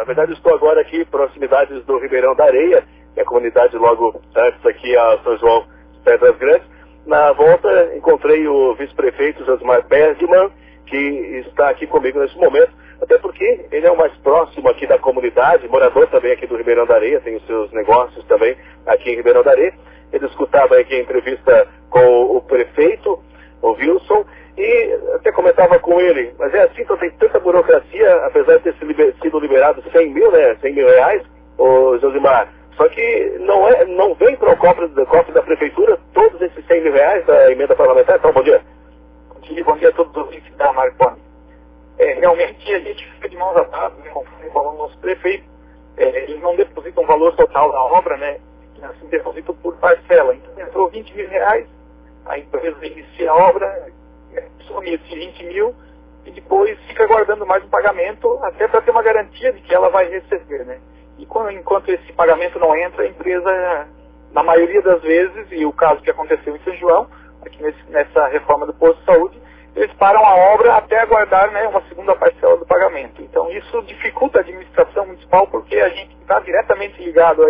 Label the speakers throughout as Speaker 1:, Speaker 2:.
Speaker 1: Na verdade, estou agora aqui, proximidades do Ribeirão da Areia, que é a comunidade logo antes aqui a São João Pedras Grandes. Na volta, encontrei o vice-prefeito Josimar Bergman, que está aqui comigo nesse momento, até porque ele é o mais próximo aqui da comunidade, morador também aqui do Ribeirão da Areia, tem os seus negócios também aqui em Ribeirão da Areia. Ele escutava aqui a entrevista com o prefeito, o Wilson, e até comentava com ele, mas é assim, então tem tanta burocracia, apesar de ter sido liberado 100 mil, né, 100 mil reais, ô Josimar, só que não vem para o cofre da prefeitura todos esses 100 mil reais da emenda parlamentar. Então, bom dia.
Speaker 2: Bom dia a todos os ouvintes da Marconi. Realmente a gente fica de mãos atadas, né, conforme falou o nosso prefeito, eles não depositam o valor total da obra, né, assim, depositam por parcela. Então entrou 20 mil reais, a empresa inicia a obra, some esses 20 mil e depois fica aguardando mais um pagamento, até para ter uma garantia de que ela vai receber, né. E enquanto esse pagamento não entra, a empresa, na maioria das vezes, e o caso que aconteceu em São João, aqui nessa reforma do posto de saúde, eles param a obra até aguardar, né, uma segunda parcela do pagamento. Então isso dificulta a administração municipal, porque a gente está diretamente ligado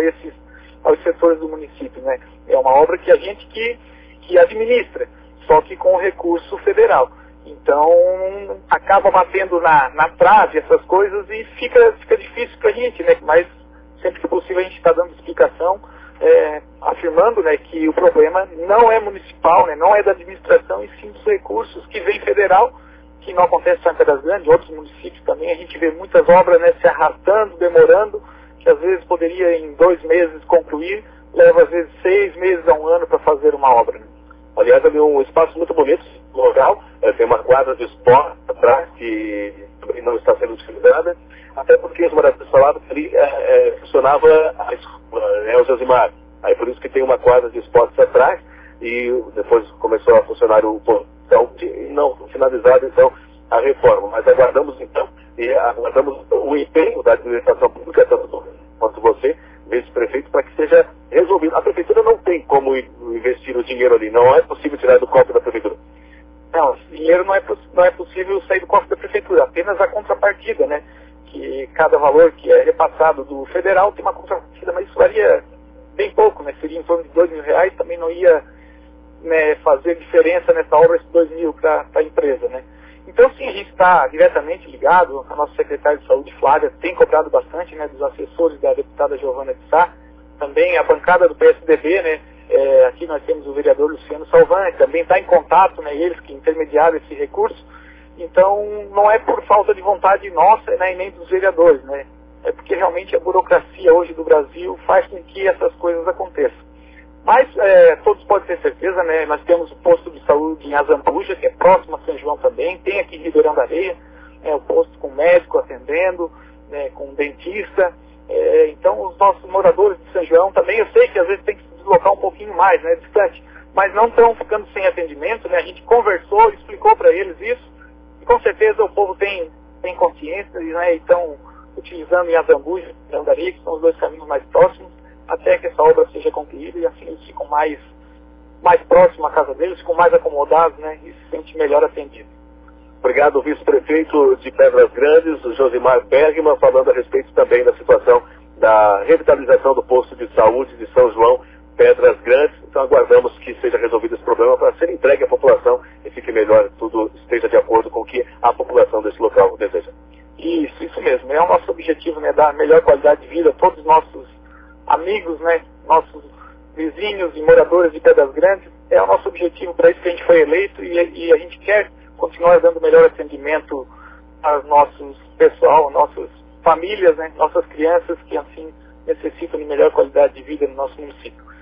Speaker 2: aos setores do município, né. É uma obra que a gente que administra, só que com recurso federal. Então acaba batendo na trave essas coisas e fica difícil para a gente, né, mas sempre que possível a gente está dando explicação, afirmando, né, que o problema não é municipal, né, não é da administração, e sim dos recursos que vem federal, que não acontece só em Pedras Grandes, outros municípios também. A gente vê muitas obras, né, se arrastando, demorando, que às vezes poderia em 2 meses concluir, leva às vezes 6 meses a 1 ano para fazer uma obra.
Speaker 1: Aliás, ali um espaço muito bonito, local, tem uma quadra de esporte atrás que também não está sendo utilizada, até porque os moradores falavam que ali funcionava a escola, né, o Josimar. Aí por isso que tem uma quadra de esportes atrás, e depois começou a funcionar o portão, e não finalizado então a reforma. Mas aguardamos então, e aguardamos o empenho da administração pública, tanto quanto você, vice-prefeito, para que seja resolvido. A prefeitura não tem como investir o dinheiro ali, não é possível tirar do cofre da prefeitura.
Speaker 2: Não, esse dinheiro não é possível sair do cofre da prefeitura, apenas a contrapartida, né? Que cada valor que é repassado do federal tem uma contrapartida, mas isso varia bem pouco, né? Seria em torno de 2 mil reais, também não ia, né, fazer diferença nessa obra esses 2 mil para a empresa, né? Então sim, a gente está diretamente ligado, a nossa secretária de saúde, Flávia, tem cobrado bastante, né, dos assessores da deputada Giovana de Sá, também a bancada do PSDB, né, aqui nós temos o vereador Luciano Salvan, que também está em contato, né, eles que intermediaram esse recurso. Então não é por falta de vontade nossa, né, e nem dos vereadores, né, é porque realmente a burocracia hoje do Brasil faz com que essas coisas aconteçam. Mas todos podem ter certeza, né, nós temos o posto de saúde em Azambuja, que é próximo a São João também, tem aqui em Ribeirão da Areia, o posto com médico atendendo, né, com dentista. Então os nossos moradores de São João também, eu sei que às vezes tem que se deslocar um pouquinho mais, né, distante, mas não estão ficando sem atendimento, né, a gente conversou, explicou para eles isso, e com certeza o povo tem consciência, né, e estão utilizando em Azambuja e Ribeirão da Areia, que são os 2 caminhos mais próximos, até que essa obra seja concluída, e assim eles ficam mais próximos à casa deles, ficam mais acomodados, né, e se sentem melhor atendidos.
Speaker 1: Obrigado, vice-prefeito de Pedras Grandes, o Josimar Bergman, falando a respeito também da situação da revitalização do posto de saúde de São João Pedras Grandes. Então aguardamos que seja resolvido esse problema para ser entregue à população e fique melhor, tudo esteja de acordo com o que a população desse local deseja.
Speaker 2: Isso mesmo, é o nosso objetivo, né, dar melhor qualidade de vida a todos os nossos amigos, né, nossos vizinhos e moradores de Pedras Grandes. É o nosso objetivo, para isso que a gente foi eleito, e a gente quer continuar dando melhor atendimento aos nossos pessoal, nossas famílias, né, nossas crianças que assim necessitam de melhor qualidade de vida no nosso município.